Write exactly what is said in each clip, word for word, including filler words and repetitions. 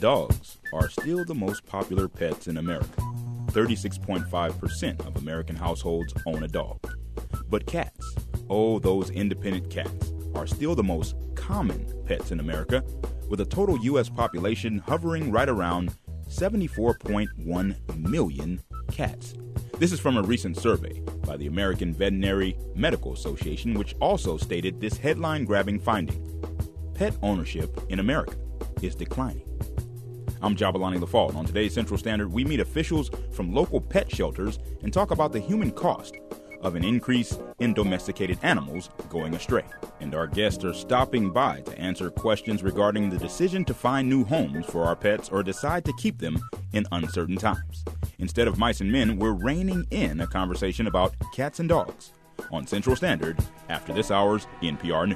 Dogs are still the most popular pets in America. thirty-six point five percent of American households own a dog. But cats, oh, those independent cats, are still the most common pets in America, with a total U S population hovering right around seventy-four point one million cats. This is from a recent survey by the American Veterinary Medical Association, which also stated this headline-grabbing finding: pet ownership in America is declining. I'm Jabalani LaFault, and on today's Central Standard, we meet officials from local pet shelters and talk about the human cost of an increase in domesticated animals going astray. And our guests are stopping by to answer questions regarding the decision to find new homes for our pets or decide to keep them in uncertain times. Instead of mice and men, we're reining in a conversation about cats and dogs on Central Standard after this hour's N P R News.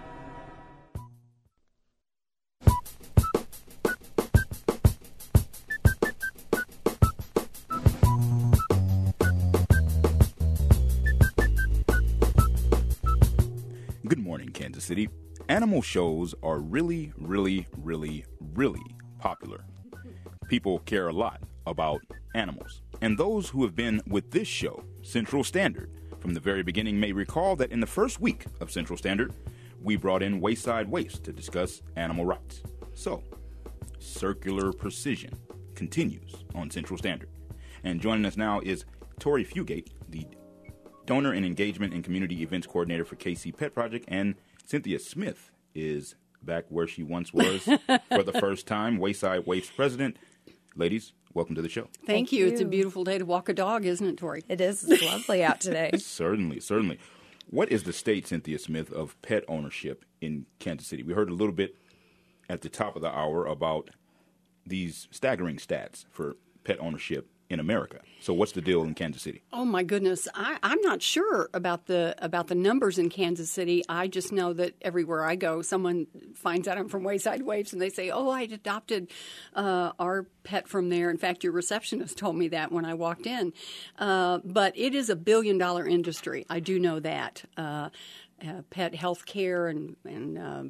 Good morning, Kansas City. Animal shows are really, really, really, really popular. People care a lot about animals. And those who have been with this show, Central Standard, from the very beginning may recall that in the first week of Central Standard, we brought in Wayside Waifs to discuss animal rights. So, Circular Precision continues on Central Standard. And joining us now is Tori Fugate, the Donor and Engagement and Community Events Coordinator for K C Pet Project, and Cynthia Smith is back where she once was for the first time, Wayside Waifs President. Ladies, welcome to the show. Thank, Thank you. you. It's a beautiful day to walk a dog, isn't it, Tori? It is. It's lovely out today. Certainly, certainly. What is the state, Cynthia Smith, of pet ownership in Kansas City? We heard a little bit at the top of the hour about these staggering stats for pet ownership in America. So what's the deal in Kansas City? Oh my goodness, I, I'm not sure about the about the numbers in Kansas City. I just know that everywhere I go, someone finds out I'm from Wayside Waifs, and they say, "Oh, I adopted uh, our pet from there." In fact, your receptionist told me that when I walked in. Uh, but it is a billion dollar industry. I do know that. Uh, uh, pet health care and and uh,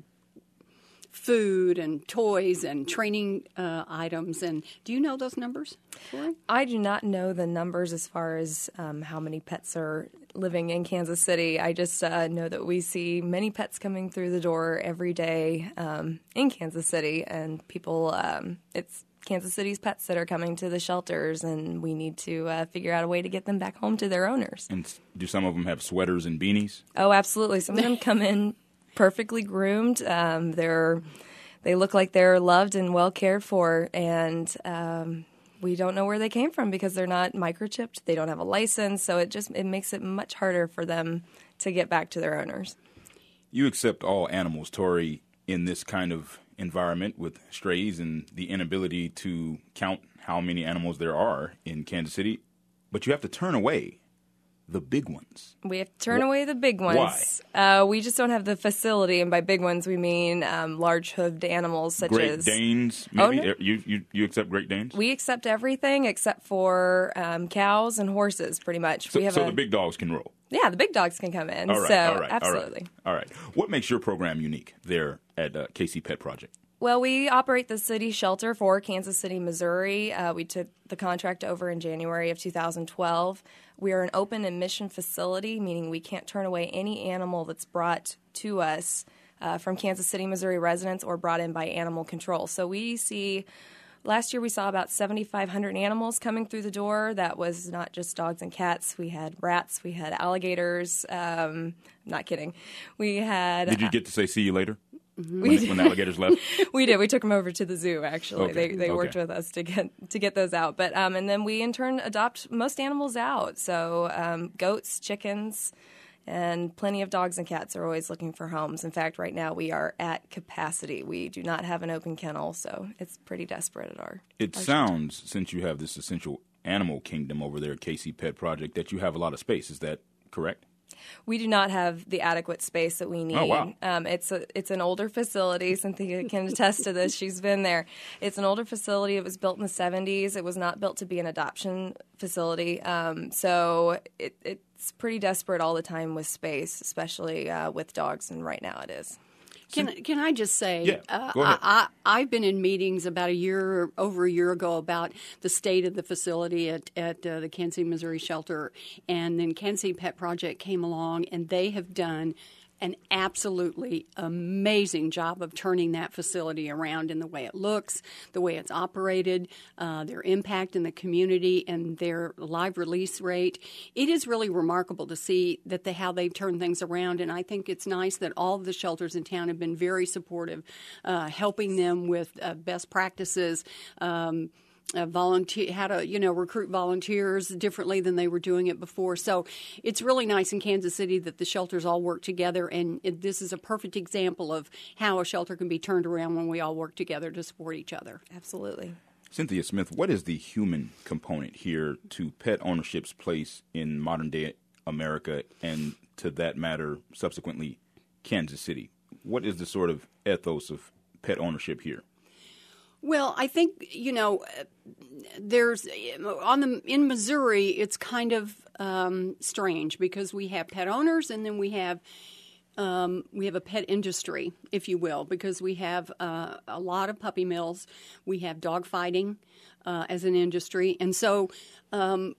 food and toys and training uh, items. And do you know those numbers, Tori? I do not know the numbers as far as um, how many pets are living in Kansas City. I just uh, know that we see many pets coming through the door every day um, in Kansas City, and people, um, it's Kansas City's pets that are coming to the shelters, and we need to uh, figure out a way to get them back home to their owners. And do some of them have sweaters and beanies? Oh, absolutely. Some of them come in perfectly groomed. Um, they're they look like they're loved and well cared for, and um, we don't know where they came from because they're not microchipped. They don't have a license, so it just it makes it much harder for them to get back to their owners. You accept all animals, Tori, in this kind of environment with strays and the inability to count how many animals there are in Kansas City, but you have to turn away the big ones. We have to turn away the big ones. Why? Uh, we just don't have the facility, and by big ones we mean um, large hooved animals such Great as Danes, maybe? Oh, no. you, you you accept Great Danes? We accept everything except for um, cows and horses, pretty much. So, we have so a, the big dogs can roll? Yeah, the big dogs can come in. All right, so all right, absolutely. All right, all right. What makes your program unique there at uh, K C Pet Project? Well, we operate the city shelter for Kansas City, Missouri. Uh, we took the contract over in January of two thousand twelve. We are an open admission facility, meaning we can't turn away any animal that's brought to us uh, from Kansas City, Missouri residents or brought in by animal control. So we see, last year we saw about seventy-five hundred animals coming through the door. That was not just dogs and cats. We had rats, we had alligators. Um, not kidding. We had... Did you get to say see you later? Mm-hmm. When, when the alligators left? We did. We took them over to the zoo, actually. Okay. They they Okay. worked with us to get to get those out. But um, and then we, in turn, adopt most animals out. So um, goats, chickens, and plenty of dogs and cats are always looking for homes. In fact, right now we are at capacity. We do not have an open kennel, so it's pretty desperate at our It our sounds, shelter. Since you have this essential animal kingdom over there at K C Pet Project, that you have a lot of space. Is that correct? We do not have the adequate space that we need. Oh, wow. Um, it's a it's an older facility. Cynthia can attest to this. She's been there. It's an older facility. It was built in the seventies. It was not built to be an adoption facility. Um, so it, it's pretty desperate all the time with space, especially uh, with dogs, and right now it is. Can can I just say, yeah, uh, go ahead. I, I, I've been in meetings about a year, over a year ago, about the state of the facility at, at uh, the Kansas City, Missouri shelter, and then Kansas City Pet Project came along, and they have done an absolutely amazing job of turning that facility around in the way it looks, the way it's operated, uh, their impact in the community, and their live release rate. It is really remarkable to see that they, how they've turned things around, and I think it's nice that all of the shelters in town have been very supportive, uh, helping them with uh, best practices, um, Uh, volunteer, how to, you know, recruit volunteers differently than they were doing it before. So it's really nice in Kansas City that the shelters all work together, and it, this is a perfect example of how a shelter can be turned around when we all work together to support each other. Absolutely. Cynthia Smith, what is the human component here to pet ownership's place in modern-day America and, to that matter, subsequently, Kansas City? What is the sort of ethos of pet ownership here? Well, I think, you know, there's on the in Missouri, it's kind of um, strange because we have pet owners and then we have um, we have a pet industry, if you will, because we have uh, a lot of puppy mills, we have dog fighting uh, as an industry, and so um,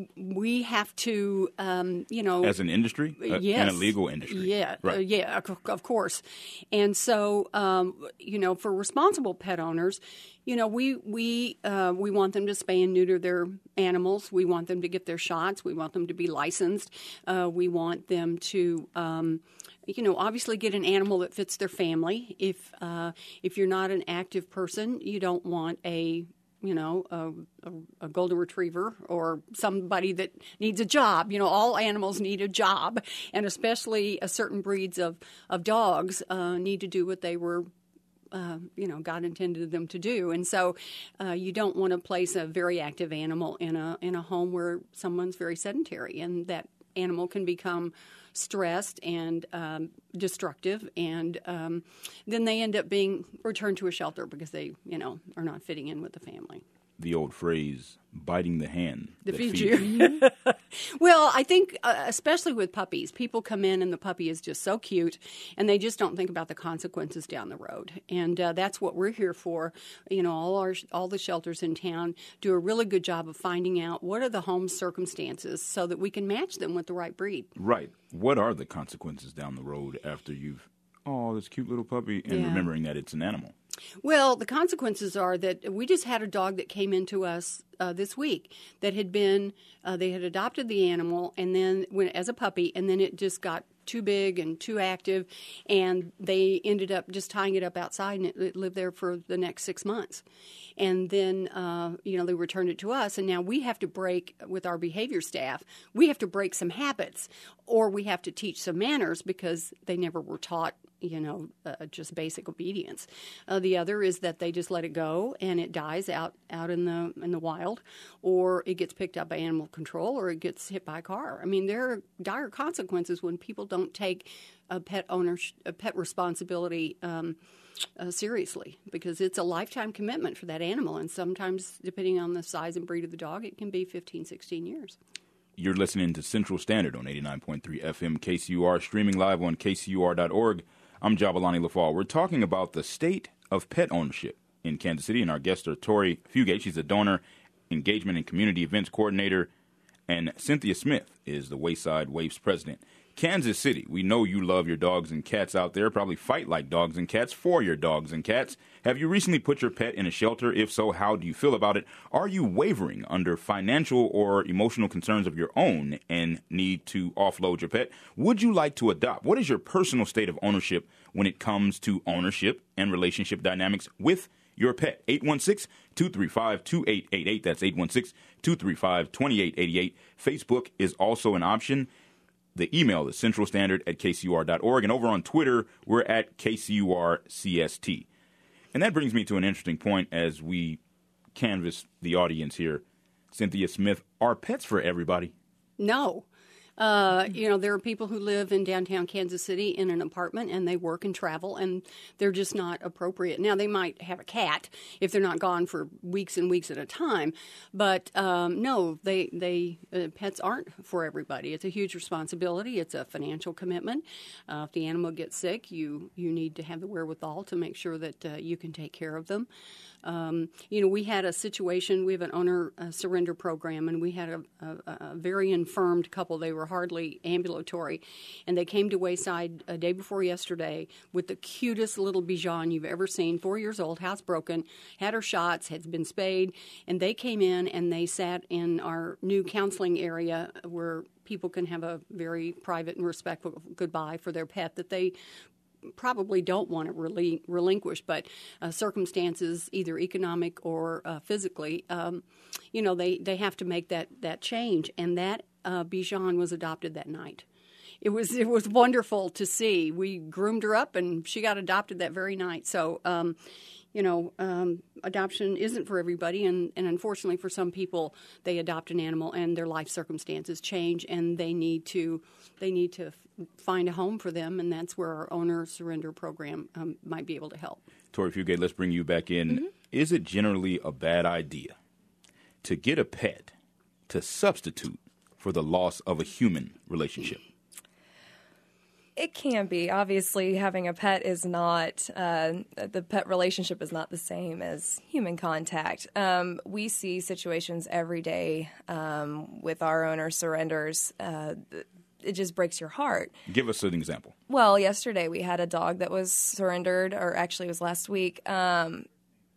we have to, um, you know, as an industry, uh, yes, an illegal industry, yeah, right. uh, yeah, of course, and so um, you know, for responsible pet owners, you know, we we uh, we want them to spay and neuter their animals. We want them to get their shots. We want them to be licensed. Uh, we want them to. Um, You know, obviously get an animal that fits their family. If uh, if you're not an active person, you don't want a you know, a, a, a golden retriever or somebody that needs a job. You know, all animals need a job, and especially a certain breeds of, of dogs uh, need to do what they were, uh, you know, God intended them to do. And so uh, you don't want to place a very active animal in a in a home where someone's very sedentary, and that animal can become stressed and um, destructive, and um, then they end up being returned to a shelter because they, you know, are not fitting in with the family. The old phrase, biting the hand that that feeds feeds you. you. Well, I think uh, especially with puppies, people come in and the puppy is just so cute, and they just don't think about the consequences down the road. And uh, that's what we're here for. You know, all our all the shelters in town do a really good job of finding out what are the home circumstances so that we can match them with the right breed. Right. What are the consequences down the road after you've, oh, this cute little puppy, and Yeah. remembering that it's an animal? Well, the consequences are that we just had a dog that came into us uh, this week that had been, uh, they had adopted the animal and then when as a puppy, and then it just got too big and too active, and they ended up just tying it up outside, and it, it lived there for the next six months. And then, uh, you know, they returned it to us, and now we have to break, with our behavior staff, we have to break some habits, or we have to teach some manners because they never were taught, you know, uh, just basic obedience. Uh, the other is that they just let it go, and it dies out, out in the in the wild, or it gets picked up by animal control, or it gets hit by a car. I mean, there are dire consequences when people don't take a pet owner, a pet responsibility um, uh, seriously, because it's a lifetime commitment for that animal, and sometimes, depending on the size and breed of the dog, it can be fifteen, sixteen years. You're listening to Central Standard on eighty-nine point three F M K C U R, streaming live on K C U R dot org. I'm Jabalani Lafall. We're talking about the state of pet ownership in Kansas City, and our guests are Tori Fugate. She's a donor, engagement, and community events coordinator, and Cynthia Smith is the Wayside Waifs president. Kansas City, we know you love your dogs and cats out there, probably fight like dogs and cats for your dogs and cats. Have you recently put your pet in a shelter? If so, how do you feel about it? Are you wavering under financial or emotional concerns of your own and need to offload your pet? Would you like to adopt? What is your personal state of ownership when it comes to ownership and relationship dynamics with your pet? eight one six, two three five, two eight eight eight. That's eight one six, two three five, two eight eight eight. Facebook is also an option. The email is centralstandard at K C U R dot org. And over on Twitter, we're at K C U R C S T. And that brings me to an interesting point as we canvass the audience here. Cynthia Smith, are pets for everybody? No. Uh, you know, there are people who live in downtown Kansas City in an apartment and they work and travel and they're just not appropriate. Now, they might have a cat if they're not gone for weeks and weeks at a time. But um, no, they, they uh, pets aren't for everybody. It's a huge responsibility. It's a financial commitment. Uh, if the animal gets sick, you, you need to have the wherewithal to make sure that uh, you can take care of them. Um, you know, we had a situation, we have an owner uh, surrender program, and we had a, a, a very infirmed couple. They were hardly ambulatory, and they came to Wayside a day before yesterday with the cutest little Bichon you've ever seen, four years old, housebroken, had her shots, had been spayed, and they came in and they sat in our new counseling area where people can have a very private and respectful goodbye for their pet that they probably don't want to relin- relinquish, but uh, circumstances, either economic or uh, physically, um, you know, they, they have to make that, that change. And that uh, Bichon was adopted that night. It was it was wonderful to see. We groomed her up, and she got adopted that very night. So, um, you know, um, adoption isn't for everybody, and, and unfortunately for some people, they adopt an animal and their life circumstances change, and they need to they need to find a home for them, and that's where our owner surrender program um, might be able to help. Tori Fugate, let's bring you back in. Mm-hmm. Is it generally a bad idea to get a pet to substitute for the loss of a human relationship? It can be. Obviously, having a pet is not, uh, the pet relationship is not the same as human contact. Um, we see situations every day um, with our owner surrenders. Uh, it just breaks your heart. Give us an example. Well, yesterday we had a dog that was surrendered, or actually it was last week, um,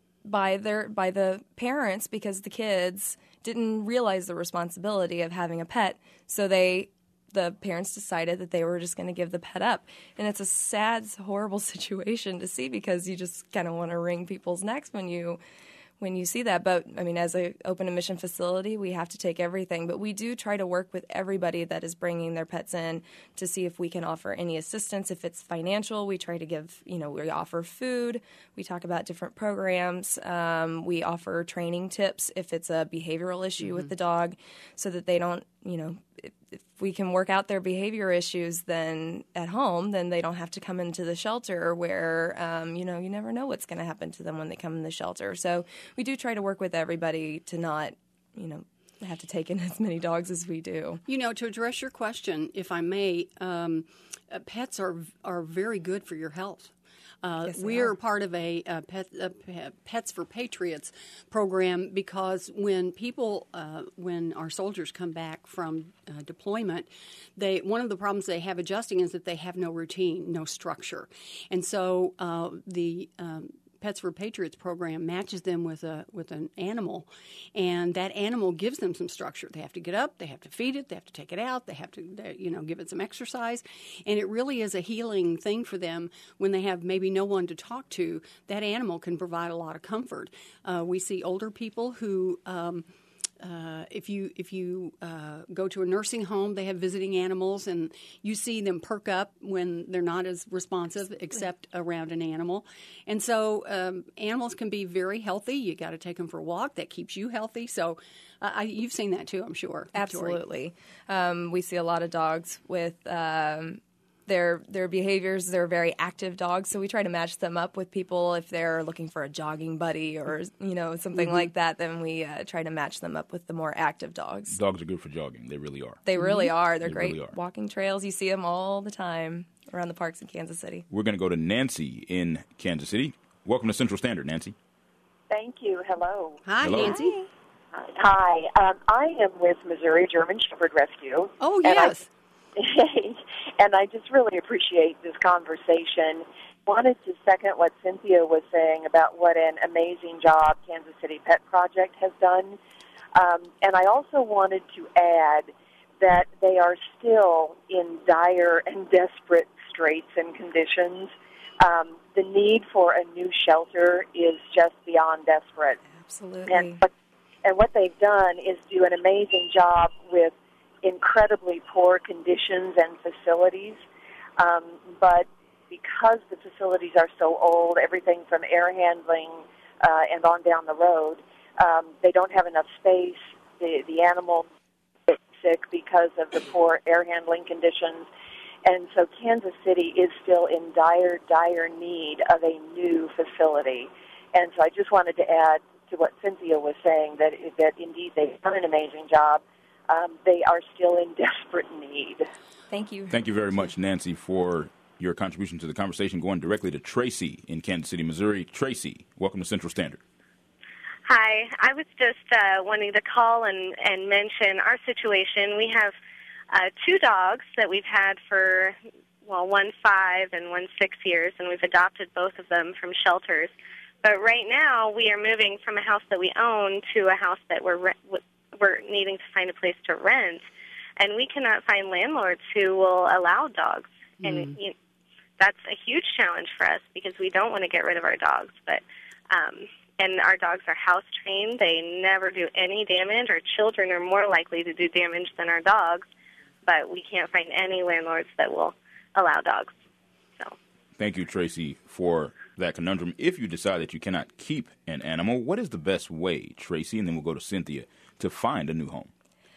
by their by the parents because the kids didn't realize the responsibility of having a pet, so they... the parents decided that they were just going to give the pet up. And it's a sad, horrible situation to see because you just kind of want to wring people's necks when you when you see that. But, I mean, as an open admission facility, we have to take everything. But we do try to work with everybody that is bringing their pets in to see if we can offer any assistance. If it's financial, we try to give, you know, we offer food. We talk about different programs. Um, we offer training tips if it's a behavioral issue mm-hmm. with the dog so that they don't, you know, if, if we can work out their behavior issues then at home, then they don't have to come into the shelter where, um, you know, you never know what's going to happen to them when they come in the shelter. So we do try to work with everybody to not, you know, have to take in as many dogs as we do. You know, to address your question, if I may, um, uh, pets are are very good for your health. Uh, yes, we are part of a, a, pet, a Pets for Patriots program because when people, uh, when our soldiers come back from uh, deployment, they one of the problems they have adjusting is that they have no routine, no structure. And so uh, the um, Pets for Patriots program matches them with a with an animal, and that animal gives them some structure. They have to get up, they have to feed it, they have to take it out, they have to they, you know give it some exercise, and it really is a healing thing for them when they have maybe no one to talk to. That animal can provide a lot of comfort. Uh, we see older people who. Um, Uh, if you if you uh, go to a nursing home, they have visiting animals, and you see them perk up when they're not as responsive, except around an animal. And so um, animals can be very healthy. You got to take them for a walk. That keeps you healthy. So uh, I, you've seen that too, I'm sure. Absolutely. Um, we see a lot of dogs with um, their their behaviors. They're very active dogs, so we try to match them up with people. If they're looking for a jogging buddy or you know something mm-hmm. like that, then we uh, try to match them up with the more active dogs. Dogs are good for jogging. They really are. They really mm-hmm. are. They're they great really are. walking trails. You see them all the time around the parks in Kansas City. We're going to go to Nancy in Kansas City. Welcome to Central Standard, Nancy. Thank you. Hello. Hi, Hello. Nancy. Hi. Hi. Um, I am with Missouri German Shepherd Rescue. Oh, yes. And I, and I just really appreciate this conversation. Wanted to second what Cynthia was saying about what an amazing job Kansas City Pet Project has done. Um, and I also wanted to add that they are still in dire and desperate straits and conditions. Um, the need for a new shelter is just beyond desperate. Absolutely. And, and what they've done is do an amazing job with incredibly poor conditions and facilities. Um, but because the facilities are so old, everything from air handling uh, and on down the road, um, they don't have enough space. The, the animals get sick because of the poor air handling conditions. And so Kansas City is still in dire, dire need of a new facility. And so I just wanted to add to what Cynthia was saying, that that indeed they've done an amazing job. Um, they are still in desperate need. Thank you. Thank you very much, Nancy, for your contribution to the conversation. Going directly to Tracy in Kansas City, Missouri. Tracy, welcome to Central Standard. Hi. I was just uh, wanting to call and, and mention our situation. We have uh, two dogs that we've had for, well, one five and one six years, and we've adopted both of them from shelters. But right now we are moving from a house that we own to a house that we're re- we're needing to find a place to rent, and we cannot find landlords who will allow dogs. Mm. And you know, that's a huge challenge for us because we don't want to get rid of our dogs. But um, and our dogs are house trained; they never do any damage. Our children are more likely to do damage than our dogs, but we can't find any landlords that will allow dogs. So, thank you, Tracy, for that conundrum. If you decide that you cannot keep an animal, what is the best way, Tracy, and then we'll go to Cynthia, to find a new home?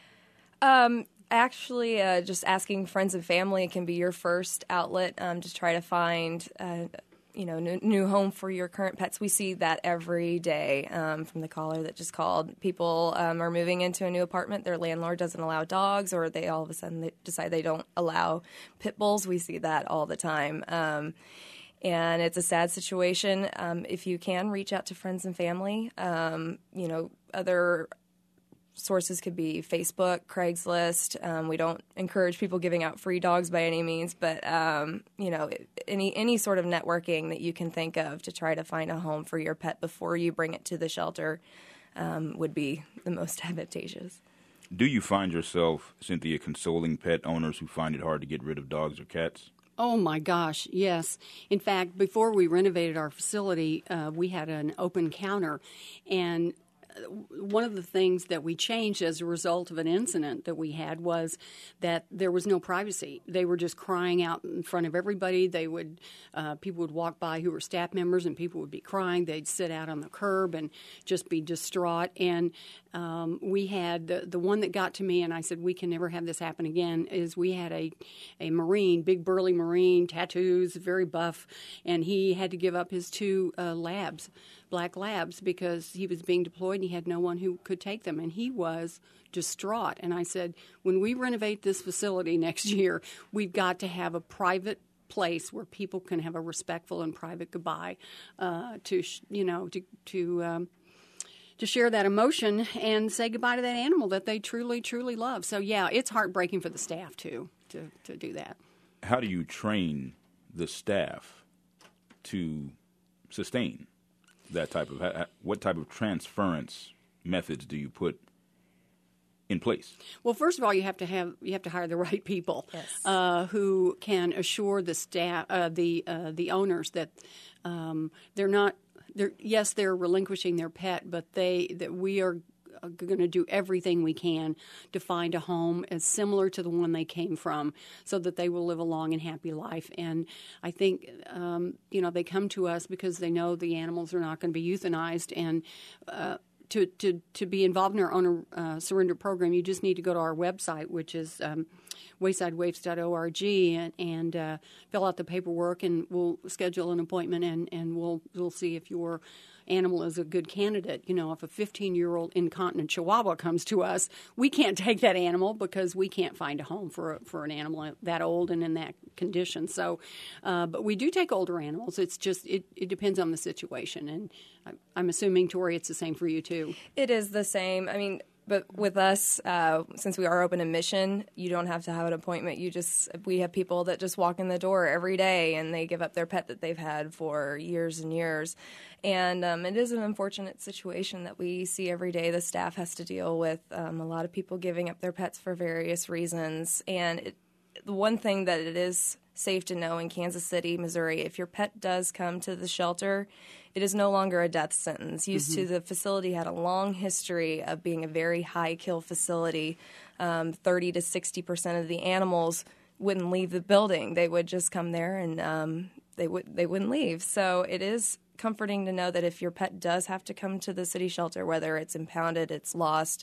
Um, actually, uh, just asking friends and family can be your first outlet um, to try to find, uh, you know, new, new home for your current pets. We see that every day um, from the caller that just called. People um, are moving into a new apartment. Their landlord doesn't allow dogs, or they all of a sudden they decide they don't allow pit bulls. We see that all the time. Um, And it's a sad situation. Um, if you can, reach out to friends and family. Um, you know, other sources could be Facebook, Craigslist. Um, we don't encourage people giving out free dogs by any means, but, um, you know, any any sort of networking that you can think of to try to find a home for your pet before you bring it to the shelter um, would be the most advantageous. Do you find yourself, Cynthia, consoling pet owners who find it hard to get rid of dogs or cats? Oh, my gosh, yes. In fact, before we renovated our facility, uh, we had an open counter, and one of the things that we changed as a result of an incident that we had was that there was no privacy. They were just crying out in front of everybody. They would, uh, people would walk by who were staff members, and people would be crying. They'd sit out on the curb and just be distraught. And um, we had the, the one that got to me, and I said, we can never have this happen again, is we had a, a Marine, big burly Marine, tattoos, very buff, and he had to give up his two uh, labs, black labs, because he was being deployed and he had no one who could take them, and he was distraught. And I said, when we renovate this facility next year, we've got to have a private place where people can have a respectful and private goodbye uh, to, you know, to to um, to share that emotion and say goodbye to that animal that they truly, truly love. So, yeah, it's heartbreaking for the staff, too, to, to do that. How do you train the staff to sustain that type of, what type of transference methods do you put in place? Well, first of all, you have to have you have to hire the right people, yes. uh, who can assure the staff, uh, the uh, the owners that um, they're not. They're, yes, they're relinquishing their pet, but they that we are going to do everything we can to find a home as similar to the one they came from, so that they will live a long and happy life. And I think um, you know they come to us because they know the animals are not going to be euthanized, and uh, to to to be involved in our owner uh, surrender program, you just need to go to our website, which is um, wayside waifs dot org, and, and uh, fill out the paperwork, and we'll schedule an appointment, and, and we'll we'll see if your animal is a good candidate. You know, if a fifteen-year-old incontinent Chihuahua comes to us, we can't take that animal because we can't find a home for a, for an animal that old and in that condition. So, uh, but we do take older animals. It's just it, it depends on the situation, and I, I'm assuming, Tori, it's the same for you too. It is the same. I mean, but with us, uh, since we are open admission, you don't have to have an appointment. You just we have people that just walk in the door every day, and they give up their pet that they've had for years and years. And um, it is an unfortunate situation that we see every day. The staff has to deal with um, a lot of people giving up their pets for various reasons. And it, the one thing that it is safe to know in Kansas City, Missouri, if your pet does come to the shelter, it is no longer a death sentence. Used mm-hmm. to, the facility had a long history of being a very high kill facility. Um, thirty to sixty percent of the animals wouldn't leave the building. They would just come there and um, they would they wouldn't leave. So it is comforting to know that if your pet does have to come to the city shelter, whether it's impounded, it's lost,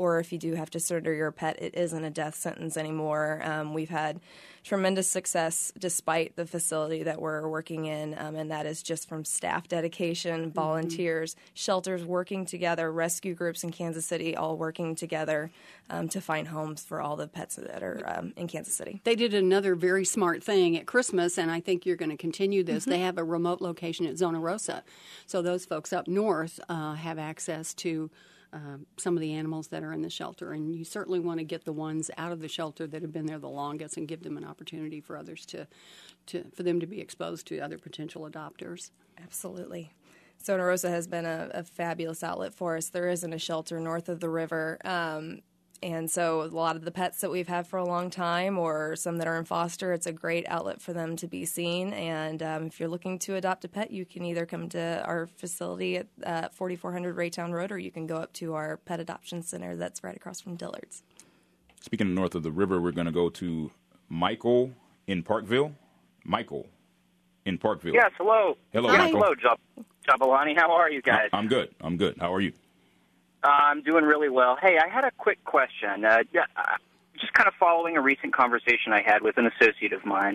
or if you do have to surrender your pet, it isn't a death sentence anymore. Um, we've had tremendous success despite the facility that we're working in, um, and that is just from staff dedication, volunteers, mm-hmm. shelters working together, rescue groups in Kansas City all working together um, to find homes for all the pets that are um, in Kansas City. They did another very smart thing at Christmas, and I think you're going to continue this. Mm-hmm. They have a remote location at Zona Rosa, so those folks up north uh, have access to Uh, some of the animals that are in the shelter, and you certainly want to get the ones out of the shelter that have been there the longest and give them an opportunity for others to, to for them to be exposed to other potential adopters. Absolutely. Zona Rosa has been a, a fabulous outlet for us. There isn't a shelter north of the river, um, and so a lot of the pets that we've had for a long time or some that are in foster, it's a great outlet for them to be seen. And um, if you're looking to adopt a pet, you can either come to our facility at uh, forty-four hundred Raytown Road, or you can go up to our pet adoption center that's right across from Dillard's. Speaking of north of the river, we're going to go to Michael in Parkville. Michael in Parkville. Yes, hello. Hello, Hi. Michael. Hello, Jab- Jabulani. How are you guys? I'm good. I'm good. How are you? Uh, I'm doing really well. Hey, I had a quick question. Uh, yeah, uh, just kind of following a recent conversation I had with an associate of mine.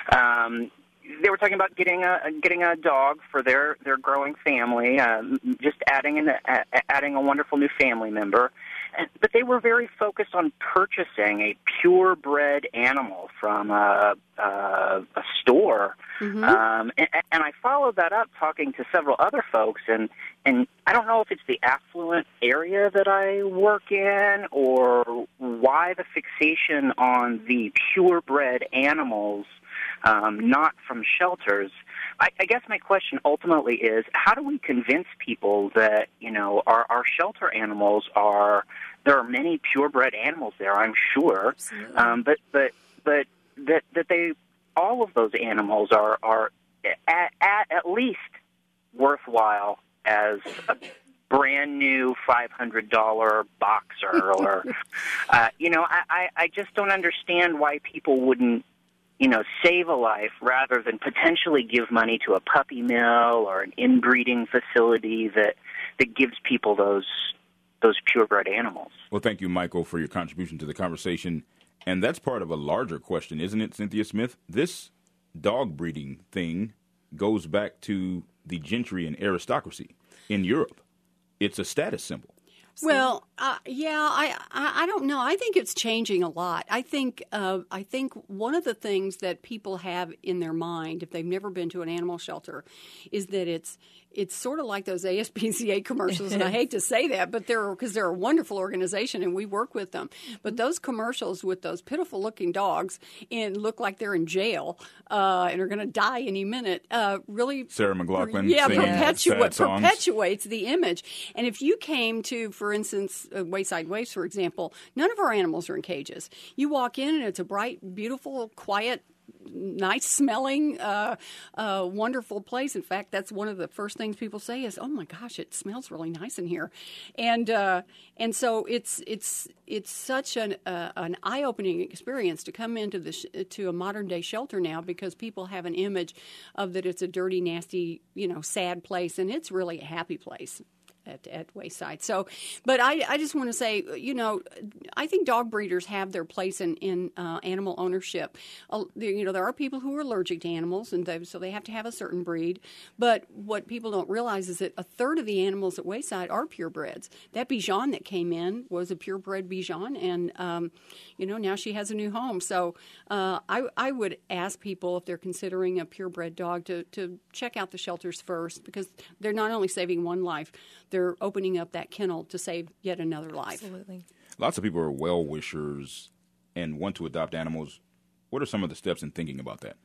Um, they were talking about getting a getting a dog for their, their growing family, um, just adding an, uh, adding a wonderful new family member. And, but they were very focused on purchasing a purebred animal from a, a, a store. Mm-hmm. Um, and, and I followed that up talking to several other folks, and, and I don't know if it's the affluent area that I work in or why the fixation on the purebred animals, um, not from shelters. I, I guess my question ultimately is, how do we convince people that, you know, our, our shelter animals are, there are many purebred animals there, I'm sure, um, but, but, but that, that they, all of those animals are, are at, at, at least worthwhile as a brand new five hundred dollars boxer or, uh, you know, I, I, I just don't understand why people wouldn't, you know, save a life rather than potentially give money to a puppy mill or an inbreeding facility that that gives people those those purebred animals. Well, thank you, Michael, for your contribution to the conversation. And that's part of a larger question, isn't it, Cynthia Smith? This dog breeding thing goes back to the gentry and aristocracy in Europe. It's a status symbol. Well, uh, yeah, I, I I don't know. I think it's changing a lot. I think uh, I think one of the things that people have in their mind, if they've never been to an animal shelter, is that it's it's sort of like those A S P C A commercials, and I hate to say that, but they're because they're a wonderful organization and we work with them. But those commercials with those pitiful-looking dogs and look like they're in jail uh, and are going to die any minute, uh, really, Sarah McLachlan, yeah, singing perpetuate, sad songs. perpetuates the image. And if you came to, for instance, uh, Wayside Waifs, for example, none of our animals are in cages. You walk in and it's a bright, beautiful, quiet, nice smelling, uh, uh, wonderful place. In fact, that's one of the first things people say is, "Oh my gosh, it smells really nice in here," and uh, and so it's it's it's such an uh, an eye opening experience to come into the sh- to a modern day shelter now, because people have an image of that it's a dirty, nasty, you know, sad place, and it's really a happy place. At, at Wayside. So, but I, I just want to say, you know, I think dog breeders have their place in, in uh, animal ownership. Uh, there, you know, there are people who are allergic to animals, and they, so they have to have a certain breed. But what people don't realize is that a third of the animals at Wayside are purebreds. That Bichon that came in was a purebred Bichon, and, um, you know, now she has a new home. So uh, I, I would ask people, if they're considering a purebred dog, to, to check out the shelters first, because they're not only saving one life, they're opening up that kennel to save yet another life. Absolutely. Lots of people are well-wishers and want to adopt animals. What are some of the steps in thinking about that?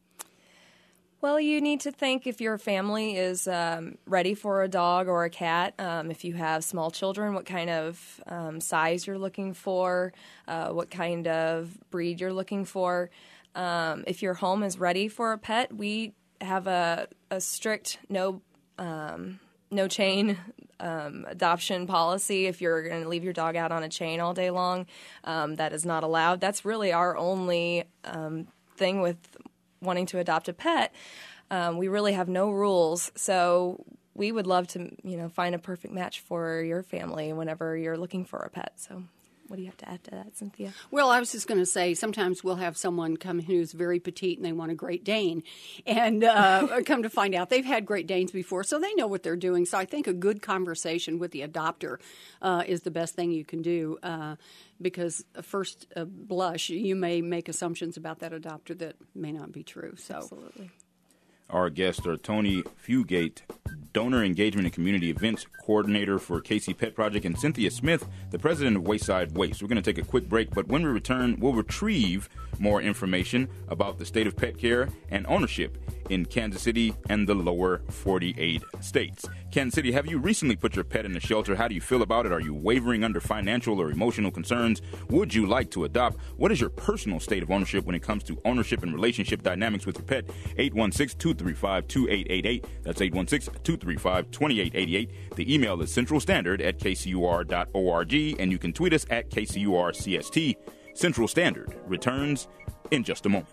Well, you need to think if your family is um, ready for a dog or a cat. Um, if you have small children, what kind of um, size you're looking for, uh, what kind of breed you're looking for. Um, if your home is ready for a pet, we have a, a strict no um, no chain um, adoption policy. If you're going to leave your dog out on a chain all day long, um, that is not allowed. That's really our only um, thing with wanting to adopt a pet. Um, we really have no rules. So we would love to, you know, find a perfect match for your family whenever you're looking for a pet. So what do you have to add to that, Cynthia? Well, I was just going to say, sometimes we'll have someone come who's very petite and they want a Great Dane, and uh, come to find out they've had Great Danes before, so they know what they're doing. So I think a good conversation with the adopter uh, is the best thing you can do, uh, because at first uh, blush, you may make assumptions about that adopter that may not be true. So. Absolutely. Our guests are Tony Fugate, Donor Engagement and Community Events Coordinator for K C Pet Project, and Cynthia Smith, the President of Wayside Waste. We're going to take a quick break, but when we return, we'll retrieve more information about the state of pet care and ownership in Kansas City and the lower forty-eight states. Kansas City, have you recently put your pet in a shelter? How do you feel about it? Are you wavering under financial or emotional concerns? Would you like to adopt? What is your personal state of ownership when it comes to ownership and relationship dynamics with your pet? eight one six, two three five, two eight eight eight. That's eight one six, two three five, two eight eight eight. The email is central standard at k c u r dot org, and you can tweet us at K C U R C S T. Central Standard returns in just a moment.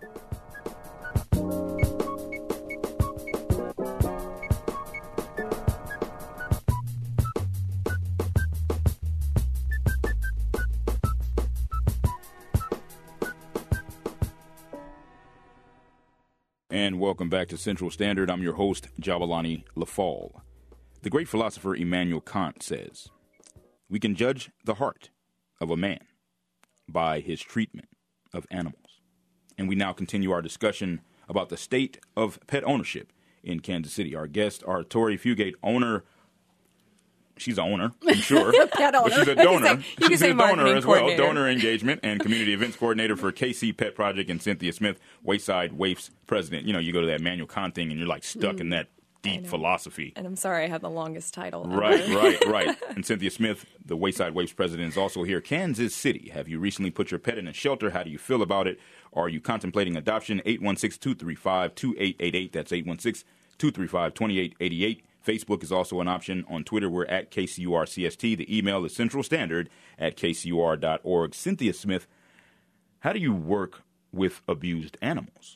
And welcome back to Central Standard. I'm your host, Jabalani Lafall. The great philosopher Immanuel Kant says, "We can judge the heart of a man by his treatment of animals." And we now continue our discussion about the state of pet ownership in Kansas City. Our guests are Tori Fugate, owner. She's an owner, I'm sure. Pet owner. But she's a donor. You can She's say a donor marketing as well. coordinator. Donor engagement and community events coordinator for K C Pet Project, and Cynthia Smith, Wayside Waif's president. You know, you go to that Immanuel Kant thing and you're like stuck mm. in that deep philosophy. And I'm sorry I have the longest title. Right, ever. right, right. And Cynthia Smith, the Wayside Waif's president, is also here. Kansas City, have you recently put your pet in a shelter? How do you feel about it? Are you contemplating adoption? eight one six, two three five, two eight eight eight. That's eight one six, two three five, two eight eight eight. Facebook is also an option. On Twitter, we're at K C U R C S T. The email is central standard at k c u r dot org. Cynthia Smith, how do you work with abused animals?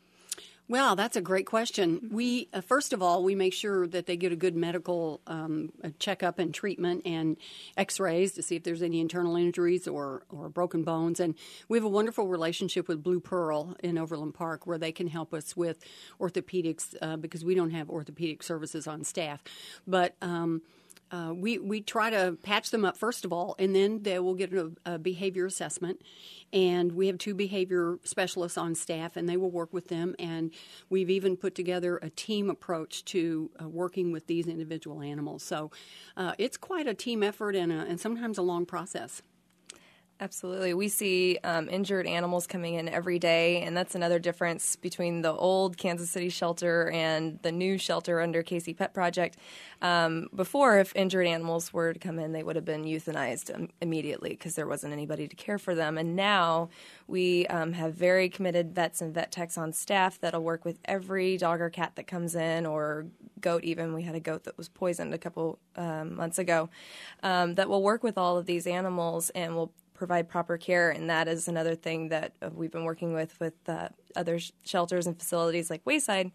Well, that's a great question. We uh, first of all, we make sure that they get a good medical um, a checkup and treatment and X-rays to see if there's any internal injuries or, or broken bones. And we have a wonderful relationship with Blue Pearl in Overland Park, where they can help us with orthopedics uh, because we don't have orthopedic services on staff. But um, Uh, we, we try to patch them up first of all, and then they will get a, a behavior assessment. And we have two behavior specialists on staff, and they will work with them. And we've even put together a team approach to uh, working with these individual animals. So uh, it's quite a team effort and, a, and sometimes a long process. Absolutely. We see um, injured animals coming in every day, and that's another difference between the old Kansas City shelter and the new shelter under K C Pet Project. Um, before, if injured animals were to come in, they would have been euthanized um, immediately because there wasn't anybody to care for them. And now we um, have very committed vets and vet techs on staff that'll work with every dog or cat that comes in, or goat even. We had a goat that was poisoned a couple um, months ago um, that will work with all of these animals and will provide proper care, and that is another thing that uh, we've been working with with uh, other sh- shelters and facilities like Wayside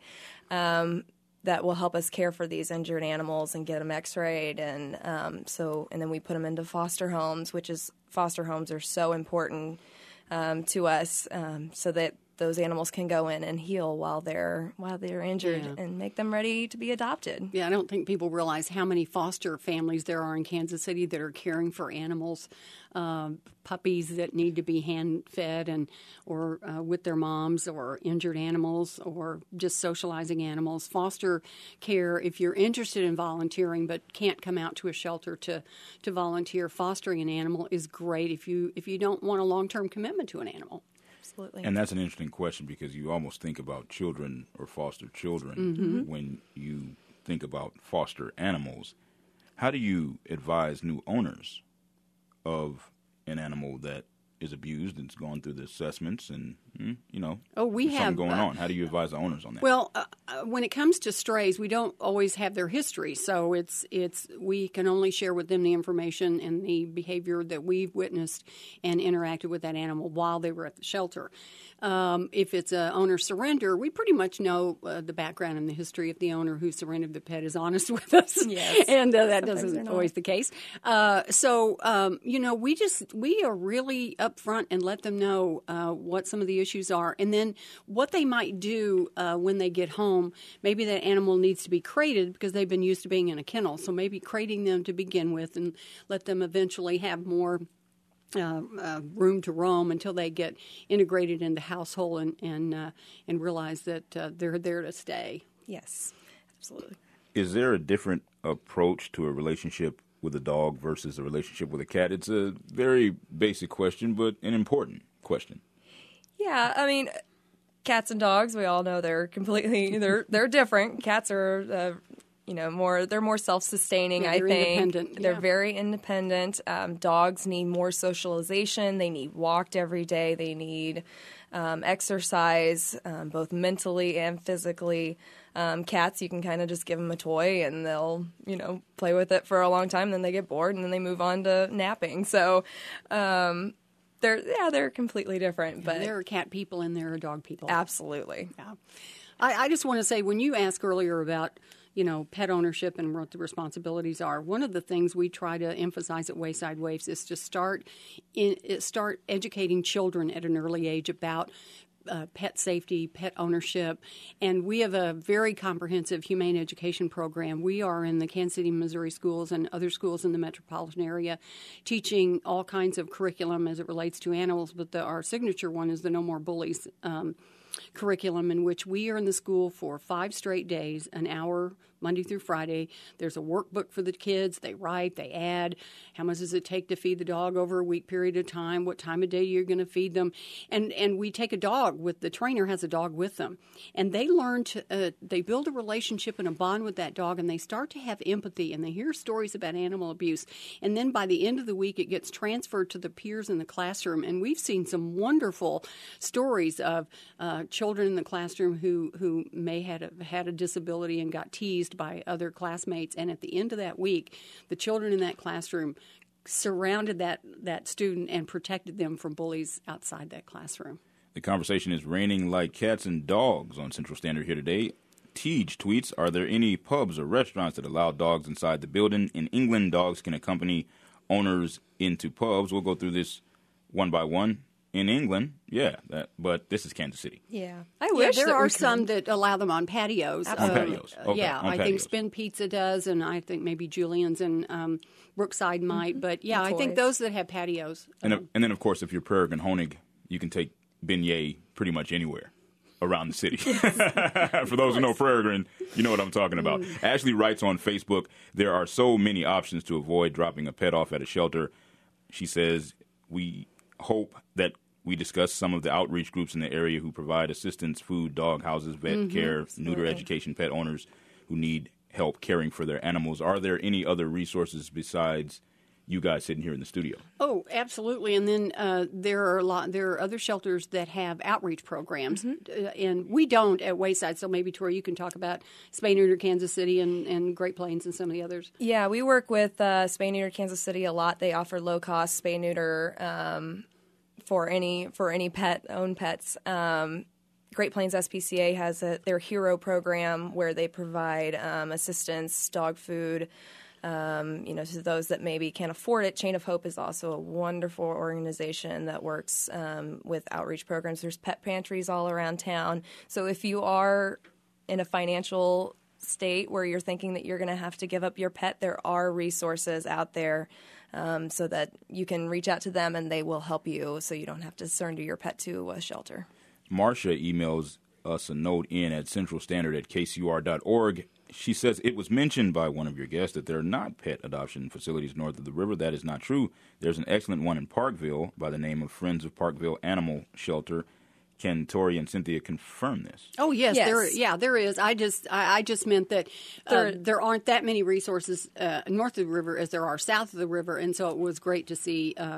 um, that will help us care for these injured animals and get them x-rayed, and um, so and then we put them into foster homes, which is foster homes are so important um, to us, um, so that those animals can go in and heal while they're while they're injured Yeah. and make them ready to be adopted. Yeah, I don't think people realize how many foster families there are in Kansas City that are caring for animals, um, puppies that need to be hand-fed and or uh, with their moms, or injured animals, or just socializing animals. Foster care, if you're interested in volunteering but can't come out to a shelter to, to volunteer, fostering an animal is great if you if you don't want a long-term commitment to an animal. Absolutely. And that's an interesting question, because you almost think about children or foster children Mm-hmm. when you think about foster animals. How do you advise new owners of an animal that is abused and it's gone through the assessments and, you know, oh, we there's have something going uh, on. How do you advise the owners on that? Well, uh, when it comes to strays, we don't always have their history, so it's it's we can only share with them the information and the behavior that we've witnessed and interacted with that animal while they were at the shelter. Um, if it's an owner surrender, we pretty much know uh, the background and the history of the owner who surrendered the pet is honest with us, yes. and uh, that Sometimes doesn't they're always the case. Uh, so, um, you know, we just we are really upfront and let them know uh, what some of the issues are, and then what they might do uh, when they get home. Maybe that animal needs to be crated because they've been used to being in a kennel. So maybe crating them to begin with and let them eventually have more uh, uh, room to roam until they get integrated in the household and and, uh, and realize that uh, they're there to stay. Yes, absolutely. Is there a different approach to a relationship with a dog versus a relationship with a cat? It's a very basic question, but an important question. Yeah, I mean, cats and dogs, we all know they're completely they're they're different. Cats are, uh, you know, more they're more self-sustaining. Yeah, I they're think independent. they're Yeah. very independent. Um, dogs need more socialization. They need walked every day. They need um, exercise, um, both mentally and physically. Um, cats, you can kind of just give them a toy and they'll, you know, play with it for a long time. Then they get bored and then they move on to napping. So. Um, They're yeah, they're completely different, but There are cat people and there are dog people. absolutely. Yeah. I, I just want to say, when you asked earlier about, you know, pet ownership and what the responsibilities are, one of the things we try to emphasize at Wayside Waifs is to start in, start educating children at an early age about Uh, pet safety, pet ownership, and we have a very comprehensive humane education program. We are in the Kansas City, Missouri schools and other schools in the metropolitan area teaching all kinds of curriculum as it relates to animals, but the, our signature one is the No More Bullies um, curriculum, in which we are in the school for five straight days, an hour Monday through Friday. There's a workbook for the kids. They write, they add. How much does it take to feed the dog over a week period of time? What time of day you're going to feed them? And and we take a dog with the trainer has a dog with them, and they learn to uh, they build a relationship and a bond with that dog, and they start to have empathy, and they hear stories about animal abuse. And then by the end of the week, it gets transferred to the peers in the classroom, and we've seen some wonderful stories of uh, children in the classroom who who may had a, had a disability and got teased by other classmates, and at the end of that week, the children in that classroom surrounded that, that student and protected them from bullies outside that classroom. The conversation is raining like cats and dogs on Central Standard here today. Tej tweets, are there any pubs or restaurants that allow dogs inside the building? In England, dogs can accompany owners into pubs. We'll go through this one by one. In England, yeah, that, but this is Kansas City. Yeah, I Yeah, wish there that are we some could. that allow them on patios. On Um, patios. Okay, yeah, on I think patios. Spin Pizza does, and I think maybe Julian's and um, Brookside might. But yeah, And I think toys. those that have patios. And, um, and then, of course, if you're Peregrine Honig, you can take beignet pretty much anywhere around the city. For those who know Peregrine, you know what I'm talking about. Mm. Ashley writes on Facebook, there are so many options to avoid dropping a pet off at a shelter. She says, we hope that we discuss some of the outreach groups in the area who provide assistance, food, dog houses, vet Mm-hmm. care, neuter absolutely. education, pet owners who need help caring for their animals. Are there any other resources besides you guys sitting here in the studio? Oh, absolutely. And then uh, there are a lot. There are other shelters that have outreach programs, Mm-hmm. uh, and we don't at Wayside. So maybe Tori, you can talk about Spay Neuter Kansas City and, and Great Plains and some of the others. Yeah, we work with uh, Spay Neuter Kansas City a lot. They offer low cost spay neuter um, for any for any pet owned pets. Um, Great Plains S P C A has a, their Hero program where they provide um, assistance, dog food. Um, you know, to those that maybe can't afford it. Chain of Hope is also a wonderful organization that works um, with outreach programs. There's pet pantries all around town. So if you are in a financial state where you're thinking that you're going to have to give up your pet, there are resources out there um, so that you can reach out to them and they will help you so you don't have to surrender your pet to a shelter. Marcia emails us a note in at central standard at k c u r dot org. She says it was mentioned by one of your guests that there are not pet adoption facilities north of the river. That is not true. There's an excellent one in Parkville by the name of Friends of Parkville Animal Shelter. Can Tori and Cynthia confirm this? Oh yes, Yes. there. Yeah, there is. I just, I, I just meant that uh, There- there aren't that many resources uh, north of the river as there are south of the river, and so it was great to see uh,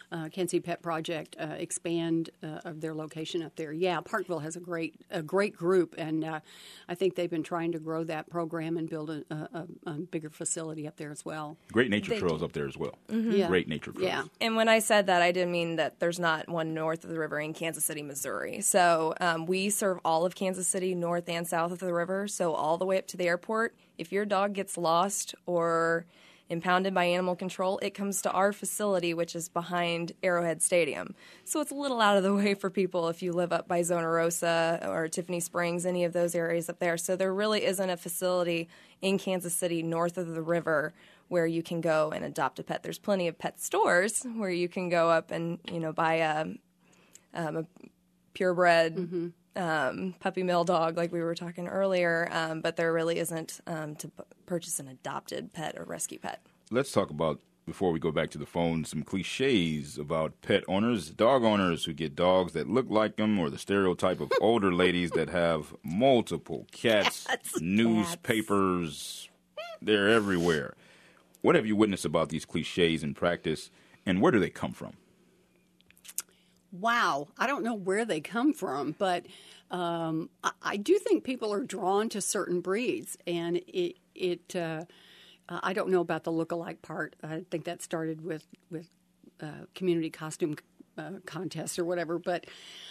uh, Kansas City Pet Project uh, expand uh, of their location up there. Yeah, Parkville has a great a great group, and uh, I think they've been trying to grow that program and build a, a, a bigger facility up there as well. Great nature They trails do. up there as well. Mm-hmm. Yeah. Great nature trails. Yeah. And when I said that, I didn't mean that there's not one north of the river in Kansas City, Missouri. So um, we serve all of Kansas City, north and south of the river, so all the way up to the airport. If your dog gets lost or impounded by animal control, it comes to our facility, which is behind Arrowhead Stadium. So it's a little out of the way for people if you live up by Zona Rosa or Tiffany Springs, any of those areas up there. So there really isn't a facility in Kansas City north of the river where you can go and adopt a pet. There's plenty of pet stores where you can go up and, you know, buy a, um, a purebred mm-hmm. um, puppy mill dog like we were talking earlier, um, but there really isn't um, to p- purchase an adopted pet or rescue pet. Let's talk about, before we go back to the phone, some cliches about pet owners, dog owners who get dogs that look like them, or the stereotype of older ladies that have multiple cats, Cats. newspapers, they're everywhere. What have you witnessed about these cliches in practice, and where do they come from? Wow, I don't know where they come from, but um, I, I do think people are drawn to certain breeds, and it it uh, I don't know about the look-alike part. I think that started with with uh, community costume uh, contests or whatever, but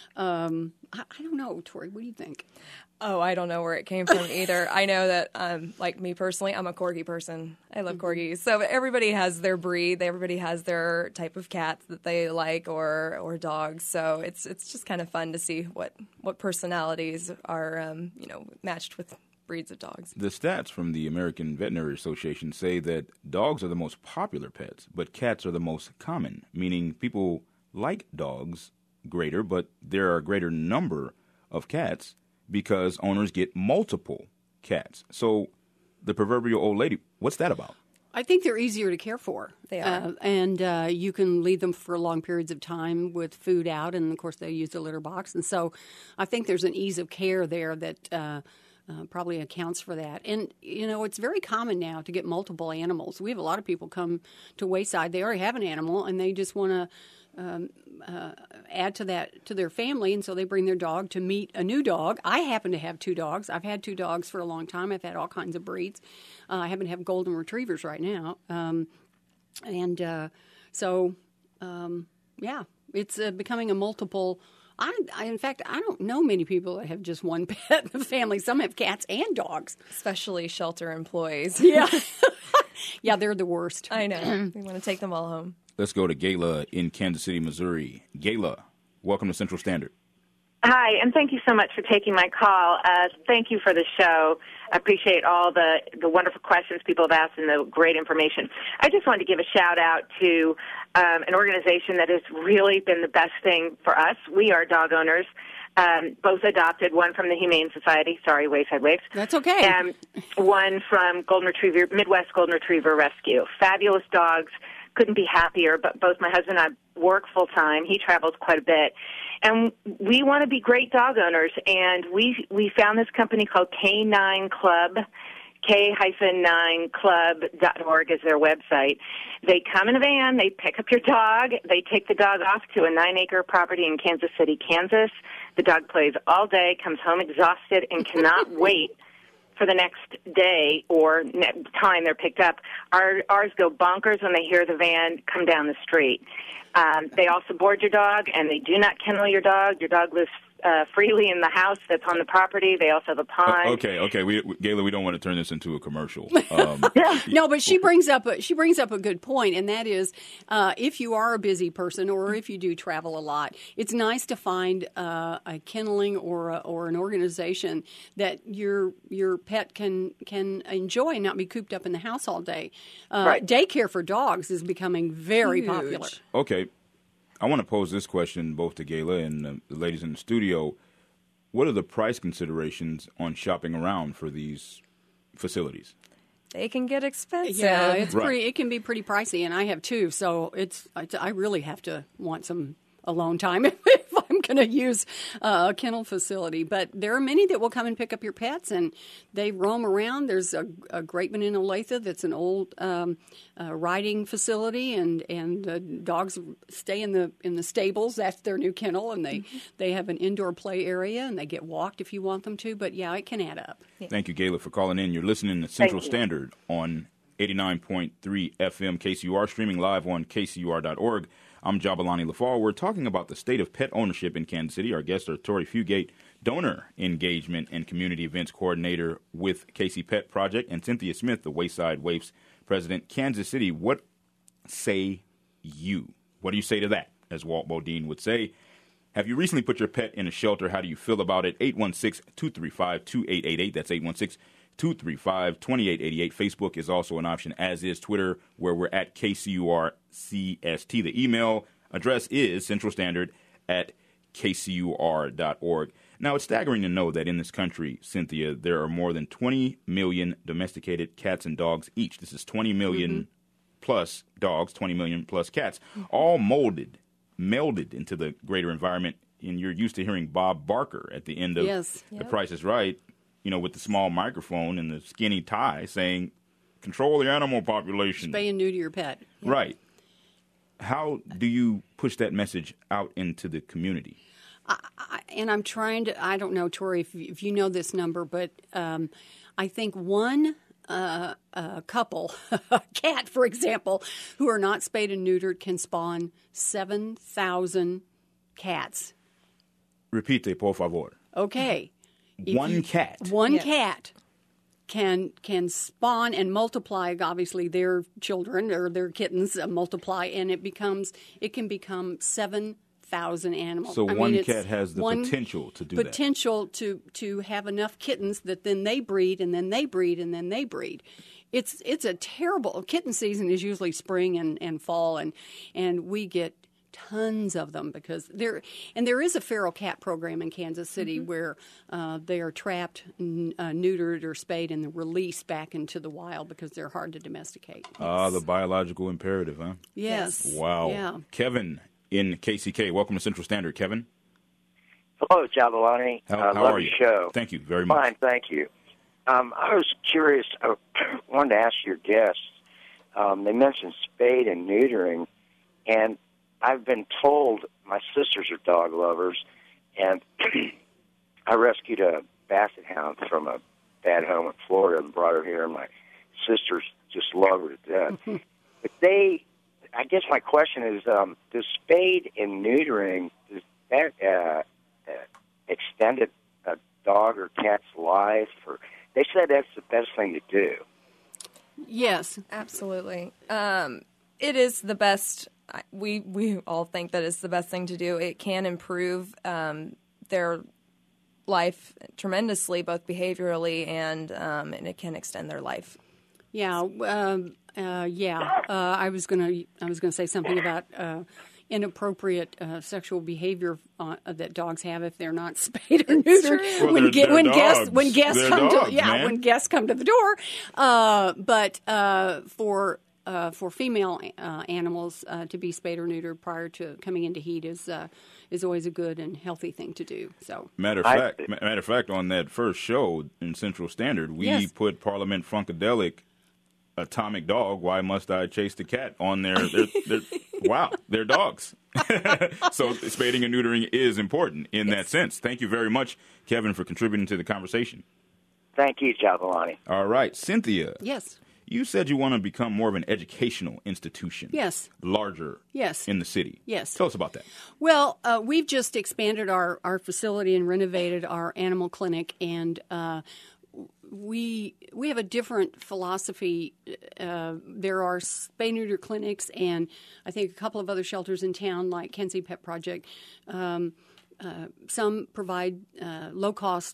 um, I, I don't know, Tori. What do you think? Oh, I don't know where it came from either. I know that, um, like me personally, I'm a corgi person. I love corgis. So everybody has their breed. Everybody has their type of cats that they like, or or dogs. So it's it's just kind of fun to see what, what personalities are um, you know matched with breeds of dogs. The stats from the American Veterinary Association say that dogs are the most popular pets, but cats are the most common, meaning people like dogs greater, but there are a greater number of cats because owners get multiple cats. So the proverbial old lady, what's that about? I think they're easier to care for. They are. Uh, and uh, you can leave them for long periods of time with food out, and, of course, they use the litter box. And so I think there's an ease of care there that uh, uh, probably accounts for that. And, you know, it's very common now to get multiple animals. We have a lot of people come to Wayside. They already have an animal, and they just want to Um, uh, add to that to their family, and so they bring their dog to meet a new dog. I happen to have two dogs. I've had two dogs for a long time. I've had all kinds of breeds. Uh, I happen to have golden retrievers right now, um, and uh, so um, yeah, it's uh, becoming a multiple. I, I, in fact, I don't know many people that have just one pet in the family. Some have cats and dogs, Especially shelter employees. Yeah, yeah, they're the worst. I know. We want to take them all home. Let's go to Gayla in Kansas City, Missouri. Gayla, welcome to Central Standard. Hi, and thank you so much for taking my call. Uh, thank you for the show. I appreciate all the, the wonderful questions people have asked and the great information. I just wanted to give a shout-out to um, an organization that has really been the best thing for us. We are dog owners, um, both adopted, one from the Humane Society, sorry, Wayside Waves. That's okay. And one from Golden Retriever, Midwest Golden Retriever Rescue. Fabulous dogs. Couldn't be happier, but both my husband and I work full-time. He travels quite a bit. And we want to be great dog owners, and we we found this company called K nine Club, K nine club dot org is their website. They come in a van, they pick up your dog, they take the dog off to a nine-acre property in Kansas City, Kansas. The dog plays all day, comes home exhausted, and cannot wait for the next day or time they're picked up. Our, ours go bonkers when they hear the van come down the street. Um, they also board your dog, and they do not kennel your dog. Your dog lives uh, freely in the house that's on the property. They also have a pond. Uh, okay, okay, we, we, Gayla, we don't want to turn this into a commercial. Um, No, but she brings up a, she brings up a good point, and that is, uh, if you are a busy person or if you do travel a lot, it's nice to find uh, a kenneling or a, or an organization that your your pet can can enjoy and not be cooped up in the house all day. Uh, Right. Daycare for dogs is becoming very Huge. popular. Okay, I want to pose this question both to Gayla and uh, the ladies in the studio. What are the price considerations on shopping around for these facilities? They can get expensive. Yeah, it's Right. pretty. It can be pretty pricey, and I have two, so it's. it's I really have to want some alone time if I'm going to use uh, a kennel facility. But there are many that will come and pick up your pets, and they roam around. There's a, a great one in Olathe that's an old um, uh, riding facility, and and uh, dogs stay in the in the stables. That's their new kennel, and they, mm-hmm. they have an indoor play area, and they get walked if you want them to. But yeah, it can add up. Yeah. Thank you, Gayla, for calling in. You're listening to Central Standard on eighty-nine point three F M K C U R, streaming live on K C U R dot org. I'm Jabalani Lafar. We're talking about the state of pet ownership in Kansas City. Our guests are Tori Fugate, Donor Engagement and Community Events Coordinator with K C Pet Project, and Cynthia Smith, the Wayside Waifs President. Kansas City, what say you? What do you say to that, as Walt Bodine would say? Have you recently put your pet in a shelter? How do you feel about it? eight one six, two three five, two eight eight eight. That's eight one six, two three five, two eight eight eight. Facebook is also an option, as is Twitter, where we're at K C U R C S T. The email address is Central Standard at K C U R dot org. Now, it's staggering to know that in this country, Cynthia, there are more than twenty million domesticated cats and dogs each. This is twenty million mm-hmm. plus dogs, twenty million plus cats, mm-hmm. all molded, melded into the greater environment. And you're used to hearing Bob Barker at the end of yes. The yep. Price is Right, you know, with the small microphone and the skinny tie saying, control the animal population. Spay and neuter your pet. Yep. Right. How do you push that message out into the community? I, I, and I'm trying to, I don't know, Tori, if, if you know this number, but um, I think one uh, uh, couple, a cat, for example, who are not spayed and neutered can spawn seven thousand cats. Repite, por favor. Okay. One you, cat. One yeah. cat can can spawn and multiply. Obviously, their children or their kittens uh, multiply, and it becomes it can become seven thousand animals. So I one mean, cat has the potential to do potential that. Potential to to have enough kittens that then they breed, and then they breed, and then they breed. It's it's a terrible kitten season is usually spring and, and fall, and and we get tons of them because there and there is a feral cat program in Kansas City mm-hmm. where uh, they are trapped, n- uh, neutered, or spayed and released back into the wild because they're hard to domesticate. Ah, yes. The biological imperative, huh? Yes. Wow. Yeah. Kevin in K C K, welcome to Central Standard. Kevin. Hello, Jabalani. How, uh, how love are the you? Show. Thank you very much. Fine, thank you. Um, I was curious. I wanted to ask your guests. Um, they mentioned spade and neutering, and I've been told, my sisters are dog lovers, and I rescued a basset hound from a bad home in Florida and brought her here, and my sisters just love her to death. But they, I guess my question is, um, does spade and neutering, does that uh, uh, extend a, a dog or cat's life? Or they said that's the best thing to do. Yes. Absolutely. Um, it is the best. We we all think that it's the best thing to do. It can improve um, their life tremendously, both behaviorally and um, and it can extend their life. Yeah, um, uh, yeah. Uh, I was gonna I was gonna say something about uh, inappropriate uh, sexual behavior uh, that dogs have if they're not spayed or neutered. Well, when they're, ge- they're when dogs. guests when guests they're come dogs, to yeah man. when guests come to the door, uh, but uh, for. Uh, for female uh, animals uh, to be spayed or neutered prior to coming into heat is uh, is always a good and healthy thing to do. So, matter of fact, I, matter of fact, on that first show in Central Standard, we yes. put Parliament Funkadelic, Atomic Dog, Why Must I Chase the Cat on their, their, their wow, they're dogs. So spading and neutering is important in yes. that sense. Thank you very much, Kevin, for contributing to the conversation. Thank you, Jabalani. All right, Cynthia. Yes. You said you want to become more of an educational institution. Yes. Larger. Yes. In the city. Yes. Tell us about that. Well, uh, we've just expanded our, our facility and renovated our animal clinic, and uh, we we have a different philosophy. Uh, there are spay neuter clinics, and I think a couple of other shelters in town, like Kansas City Pet Project. Um, uh, some provide uh, low cost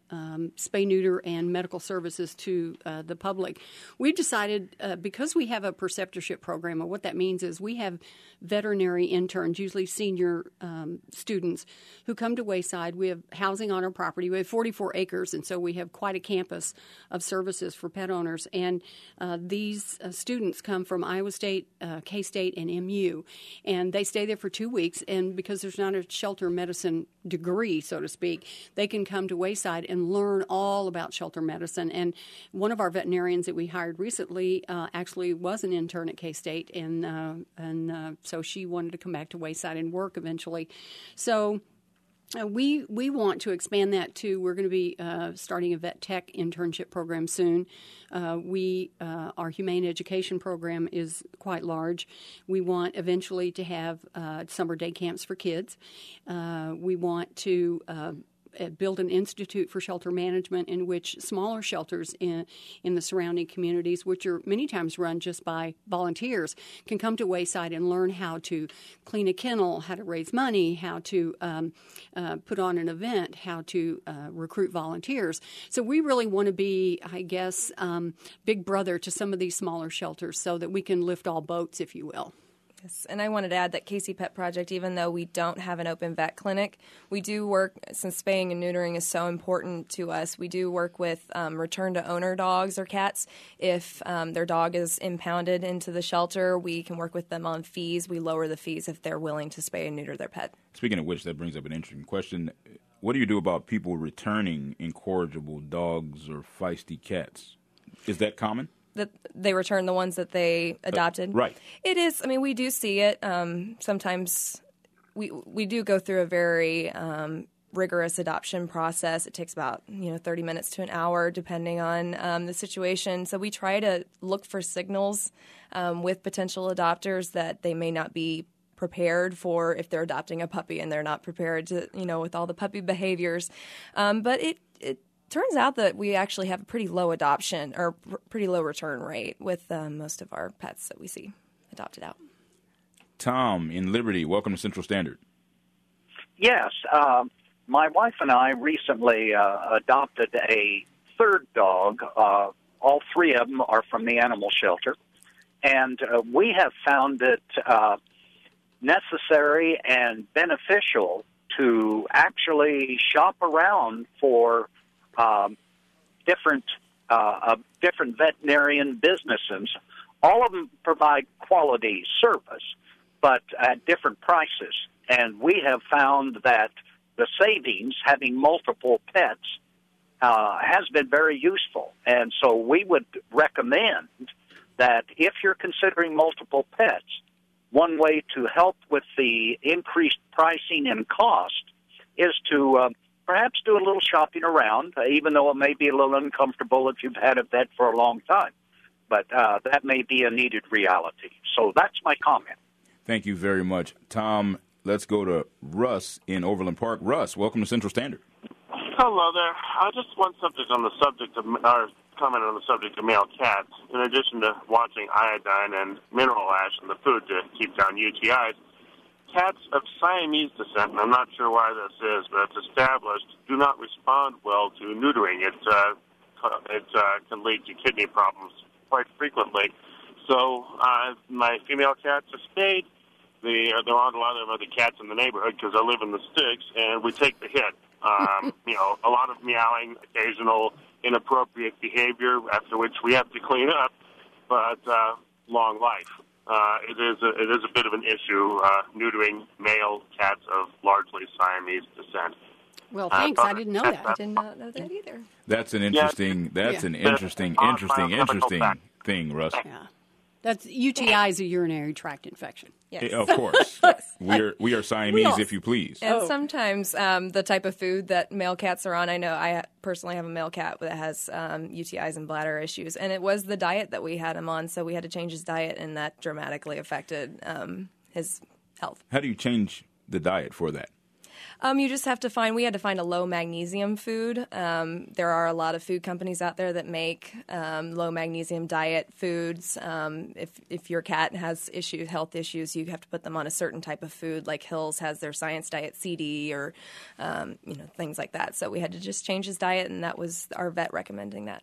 um, spay, neuter, and medical services to uh, the public. We've decided, uh, because we have a preceptorship program, and what that means is we have veterinary interns, usually senior um, students, who come to Wayside. We have housing on our property. We have forty-four acres, and so we have quite a campus of services for pet owners. And uh, these uh, students come from Iowa State, uh, K-State, and M U, and they stay there for two weeks. And because there's not a shelter medicine degree, so to speak, they can come to Wayside and learn all about shelter medicine. And one of our veterinarians that we hired recently uh, actually was an intern at K-State, and uh, and uh, so she wanted to come back to Wayside and work eventually. So Uh, we we want to expand that too. We're going to be uh, starting a vet tech internship program soon. Uh, we uh, our humane education program is quite large. We want eventually to have uh, summer day camps for kids. Uh, we want to uh, build an institute for shelter management in which smaller shelters in in the surrounding communities, which are many times run just by volunteers, can come to Wayside and learn how to clean a kennel, how to raise money, how to um, uh, put on an event, how to uh, recruit volunteers. So we really want to be, I guess, um, big brother to some of these smaller shelters so that we can lift all boats, if you will. Yes, and I wanted to add that Casey Pet Project, even though we don't have an open vet clinic, we do work, since spaying and neutering is so important to us, we do work with um, return-to-owner dogs or cats. If um, their dog is impounded into the shelter, we can work with them on fees. We lower the fees if they're willing to spay and neuter their pet. Speaking of which, that brings up an interesting question. What do you do about people returning incorrigible dogs or feisty cats? Is that common? That they return the ones that they adopted. Uh, right. It is. I mean, we do see it. Um, sometimes we we do go through a very um, rigorous adoption process. It takes about you know thirty minutes to an hour, depending on um, the situation. So we try to look for signals um, with potential adopters that they may not be prepared for if they're adopting a puppy and they're not prepared to you know with all the puppy behaviors. Um, but it it. Turns out that we actually have a pretty low adoption or pr- pretty low return rate with um, most of our pets that we see adopted out. Tom in Liberty, welcome to Central Standard. Yes, uh, my wife and I recently uh, adopted a third dog. Uh, all three of them are from the animal shelter, and uh, we have found it uh, necessary and beneficial to actually shop around for Um, different uh, uh, different veterinarian businesses. All of them provide quality service, but at different prices. And we have found that the savings, having multiple pets, uh, has been very useful. And so we would recommend that if you're considering multiple pets, one way to help with the increased pricing and cost is to uh, perhaps do a little shopping around, uh, even though it may be a little uncomfortable if you've had a vet for a long time. But uh, that may be a needed reality. So that's my comment. Thank you very much. Tom, let's go to Russ in Overland Park. Russ, welcome to Central Standard. Hello there. I just one subject on the subject of, or comment on the subject of male cats. In addition to watching iodine and mineral ash in the food to keep down U T Is, cats of Siamese descent, and I'm not sure why this is, but it's established, do not respond well to neutering. It, uh, it uh, can lead to kidney problems quite frequently. So uh, my female cats are spayed. The, there aren't a lot of other cats in the neighborhood because I live in the sticks, and we take the hit. Um, you know, a lot of meowing, occasional inappropriate behavior, after which we have to clean up, but uh, long life. Uh, it is a, it is a bit of an issue, uh, neutering male cats of largely Siamese descent. Well, thanks. I, I didn't know that. I did not know that either. That's an interesting. That's yeah. an interesting, interesting, interesting thing, Russ. Yeah, that's U T I is a urinary tract infection. Yes. Of course. Yes. We are we are Siamese, we if you please. And oh. sometimes um, the type of food that male cats are on, I know I personally have a male cat that has um, U T Is and bladder issues, and it was the diet that we had him on, so we had to change his diet, and that dramatically affected um, his health. How do you change the diet for that? Um, you just have to find, we had to find a low magnesium food. Um, there are a lot of food companies out there that make um, low magnesium diet foods. Um, if if your cat has issue, health issues, you have to put them on a certain type of food, like Hills has their Science Diet C D or um, you know, things like that. So we had to just change his diet, and that was our vet recommending that.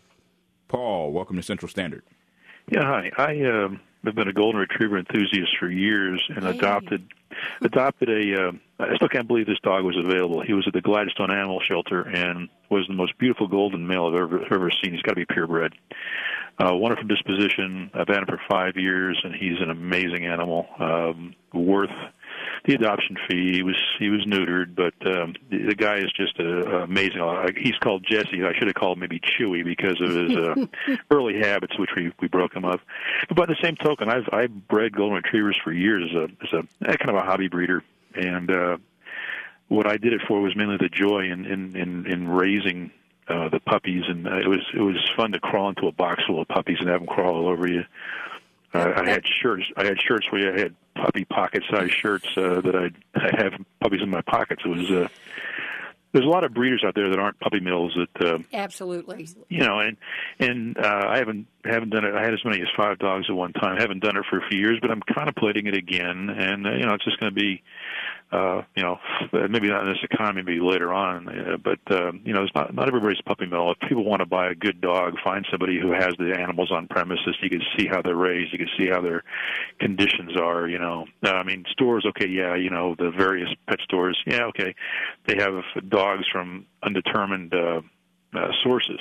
Paul, welcome to Central Standard. Yeah, hi. I um, have been a golden retriever enthusiast for years and hey. adopted adopted a. Uh, I still can't believe this dog was available. He was at the Gladstone Animal Shelter and was the most beautiful golden male I've ever ever seen. He's got to be purebred. Uh, wonderful disposition. I've had him for five years, and he's an amazing animal. Um, worth the adoption fee. He was he was neutered, but um, the, the guy is just uh, amazing. He's called Jesse. I should have called him maybe Chewy because of his uh, early habits, which we, we broke him of. But by the same token, I've I've bred golden retrievers for years as a as a kind of a hobby breeder, and uh, what I did it for was mainly the joy in in in, in raising uh, the puppies, and uh, it was it was fun to crawl into a box full of puppies and have them crawl all over you. Uh, I had shirts. I had shirts where I had puppy pocket-sized shirts uh, that I'd, I'd have puppies in my pockets. It was uh, there's a lot of breeders out there that aren't puppy mills that uh, absolutely. You know, and and uh, I haven't haven't done it. I had as many as five dogs at one time. I haven't done it for a few years, but I'm contemplating it again. And uh, you know, it's just going to be. Uh, you know, maybe not in this economy, maybe later on. Uh, but uh, you know, it's not not everybody's puppy mill. If people want to buy a good dog, find somebody who has the animals on premises. You can see how they're raised. You can see how their conditions are. You know, uh, I mean, stores. Okay, yeah, you know, the various pet stores. Yeah, okay, they have dogs from undetermined uh, uh, sources.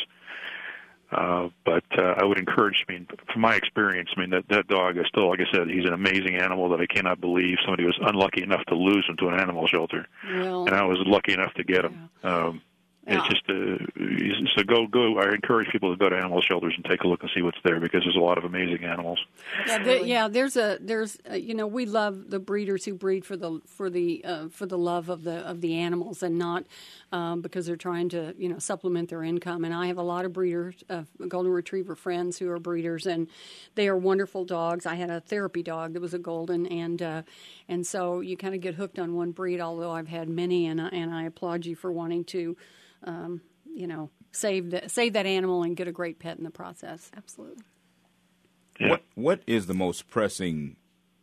Uh, but uh, I would encourage, I mean, from my experience, I mean, that, that dog is still, like I said, he's an amazing animal that I cannot believe somebody was unlucky enough to lose him to an animal shelter. Well, and I was lucky enough to get him. Yeah. Um, yeah. It's just, uh, so go, go, I encourage people to go to animal shelters and take a look and see what's there because there's a lot of amazing animals. Yeah, there, yeah there's a, there's, uh, you know, we love the breeders who breed for the, for the, uh, for the love of the, of the animals and not, Um, because they're trying to, you know, supplement their income. And I have a lot of breeders, uh, golden retriever friends who are breeders, and they are wonderful dogs. I had a therapy dog that was a golden, and uh, and so you kind of get hooked on one breed. Although I've had many, and and I applaud you for wanting to, um, you know, save the, save that animal and get a great pet in the process. Absolutely. Yeah. What what is the most pressing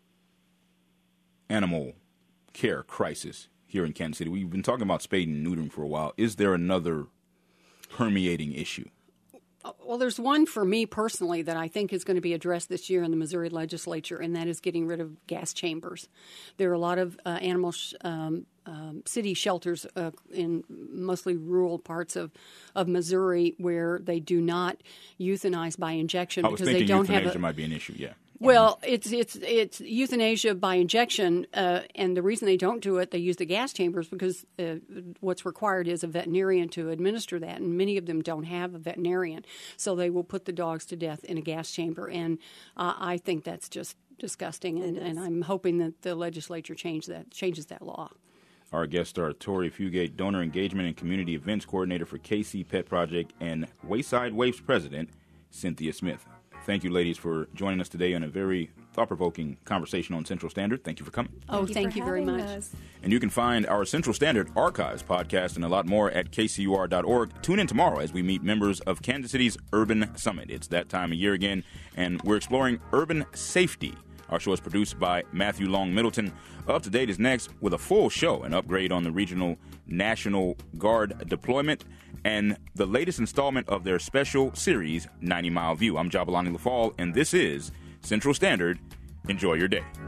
animal care crisis here in Kansas City? We've been talking about spaying and neutering for a while. Is there another permeating issue? Well, there's one for me personally that I think is going to be addressed this year in the Missouri legislature, and that is getting rid of gas chambers. There are a lot of uh, animal sh- um, um, city shelters uh, in mostly rural parts of, of Missouri where they do not euthanize by injection I was because thinking they don't euthanasia have a, might be an issue, yeah. Well, it's it's it's euthanasia by injection, uh, and the reason they don't do it, they use the gas chambers because uh, what's required is a veterinarian to administer that, and many of them don't have a veterinarian, so they will put the dogs to death in a gas chamber, and uh, I think that's just disgusting, and, and I'm hoping that the legislature change that changes that law. Our guests are Tori Fugate, Donor Engagement and Community Events Coordinator for K C Pet Project, and Wayside Waifs President, Cynthia Smith. Thank you, ladies, for joining us today on a very thought-provoking conversation on Central Standard. Thank you for coming. Oh, thank, thank you, you very much. Us. And you can find our Central Standard archives, podcast, and a lot more at K C U R dot org. Tune in tomorrow as we meet members of Kansas City's Urban Summit. It's that time of year again, and we're exploring urban safety. Our show is produced by Matthew Long Middleton. Up to Date is next with a full show, an upgrade on the regional National Guard deployment, and the latest installment of their special series, ninety mile View. I'm Jabalani LaFall, and this is Central Standard. Enjoy your day.